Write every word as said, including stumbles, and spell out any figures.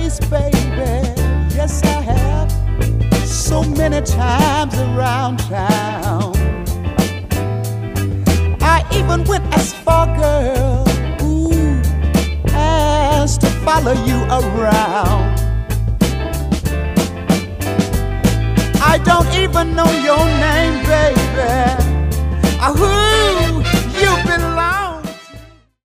face, baby. Yes, I have. So many times around town. I even went as far, girl, ooh, as to follow you around. I don't even know your name, baby. I heard